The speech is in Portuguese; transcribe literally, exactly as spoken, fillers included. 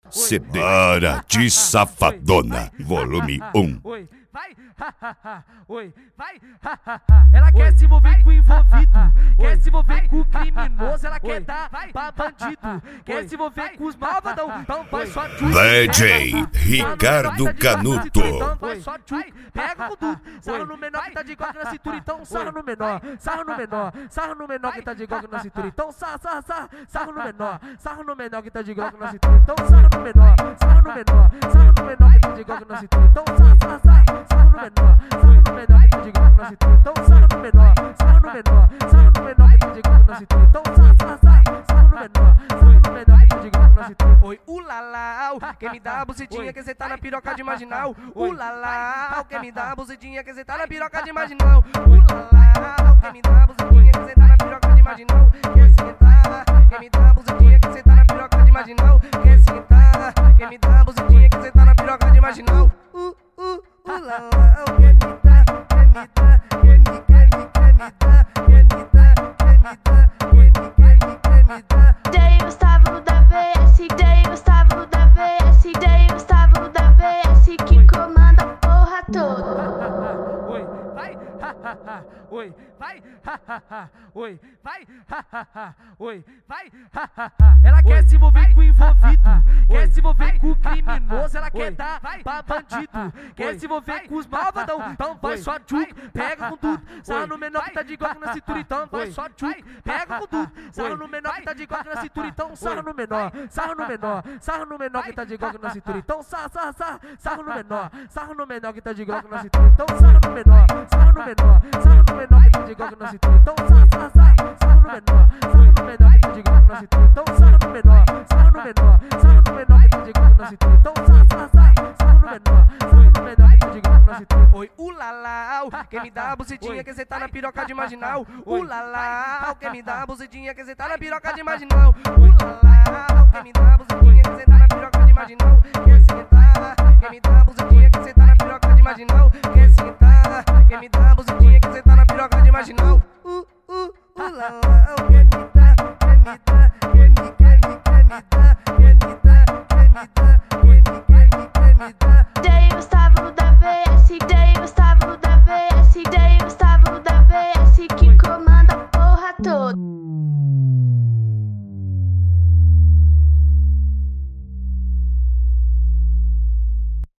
C D Para de Safadona, volume um. Oi, vai, oi, vai, ela quer se envolver com o envolvido, quer se envolver com o criminoso, ela quer dar pra bandido, quer se envolver com os malvadão, então vai só tchum. D J Ricardo Canuto. Então vai só tchum, pega com tudo, sarra no menor que tá de igual na cintura, então sarra no menor, sarra no menor, sarra no menor que tá de igual na cintura, então sarra, sarra, sarra, sarra no menor, sarra no menor que tá de igual na cintura, então sarra no menor, sarra no menor, sarra no menor que tá de igual na cintura, então sarra, sarra, sarra, sarra no menor, sarra no menor que tá de igual na cintura, então sarra no menor, sarra no menor, sarra no menor que tá de igual na cintura, então sarra, sarra, sarra, sarra no menor, sarra no menor que tá de igual na cintura. Oi, ulalau, quem me dá a bucetinha que cê tá na piroca de marginal, ulalau, quem me dá a bucetinha que cê tá na piroca de marginal, ulalau, quem me dá a bucetinha que cê tá na piroca de marginal, quer sentar, quem me dá a bucetinha que cê tá na piroca de marginal, quer sentar, quem me dá a bucetinha que cê tá na piroca de marginal. Uh, uh, ulalau, quem me dá, quem me dá, quem me, quem me, quem me dá, quem me dá, quem me dá, quem me, quem me, quem me dá. D J Gustavo da V S, D J Gustavo da V S, D J Gustavo da V S que comanda a porra toda. Oi, vai, oi, vai, oi, vai, oi, vai. Ela quer se envolver com o envolvido, quer se envolver com o criminoso, ela quer dar pra bandido, quer se envolver com os malvadão, então vai só tchum, pega com tudo, sarra no menor que tá de igual na cintura, então vai só tchum, pega com tudo, sarra no menor que tá de igual na cintura, então sarra no menor, sarra no menor, sarra no menor que tá de igual na cintura, então sarra, sarra, sarra, sarra no menor, sarra no menor que tá de igual na cintura, então sarra no menor, sarra no menor, sarra no menor que tá de igual na cintura, então sarra, sarra, sarra, sarra no menor, sarra no menor que tá de igual na cintura, então sarra no menor, sarra no menor, sarra no menor que tá de igual na cintura, então sarra, sarra, sarra, sarra no menor, sarra no menor que tá de igual na cintura. Oi, ulalau, quem me dá a bucetinha que cê tá na piroca de marginal, ulalau, quem me dá a bucetinha que cê tá na piroca de marginal, ulalau, quem me dá a bucetinha que cê tá na piroca de marginal, quer sentar, quem me dá a bucetinha que cê tá na piroca de marginal, quer sentar, quem me dá a bucetinha que cê tá na piroca de marginal. Uh, uh, ulalau, quem me